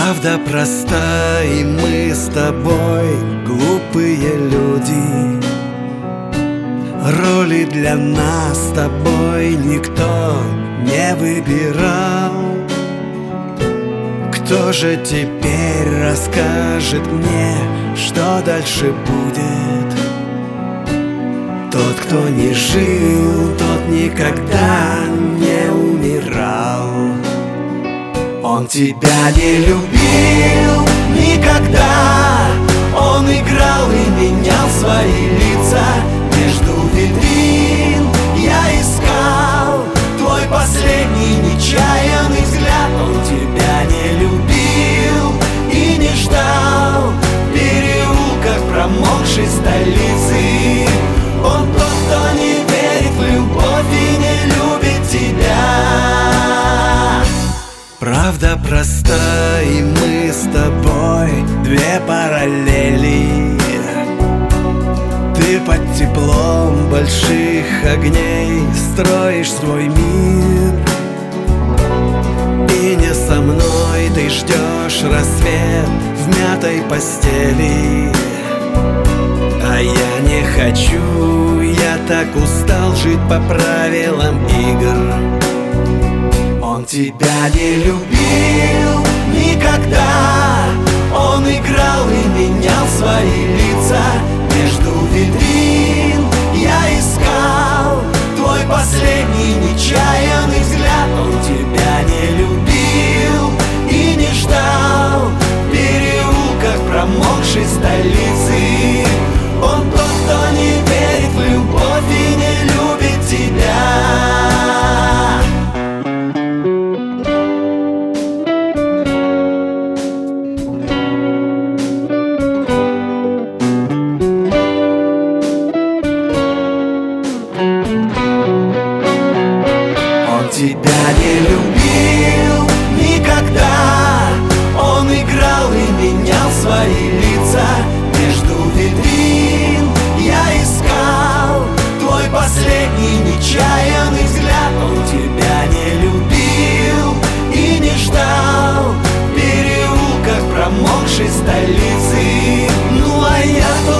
Правда проста, и мы с тобой глупые люди. Роли для нас с тобой никто не выбирал. Кто же теперь расскажет мне, что дальше будет? Тот, кто не жил, тот никогда не умирал. Он тебя не любил никогда. Он играл и менял свои лица. Между витрин я искал твой последний нечаянный взгляд. Он тебя не любил и не ждал в переулках промокшей столицы. Он тот, кто не верит в любовь и не любит тебя. Правда проста, и мы с тобой две параллели. Ты под теплом больших огней строишь свой мир, и не со мной ты ждешь рассвет в мятой постели. А я не хочу, я так устал жить по правилам игр. Он тебя не любил никогда. Он играл и менял свои лица. Между витрин я искал твой последний нечаянный взгляд. Он тебя не любил и не ждал в переулках промокшей столицы. Он тот, кто не верит в любовь и не любит тебя. Тебя не любил никогда. Он играл и менял свои лица. Между витрин я искал твой последний нечаянный взгляд. Он тебя не любил и не ждал в переулках промокшей столицы. Ну а я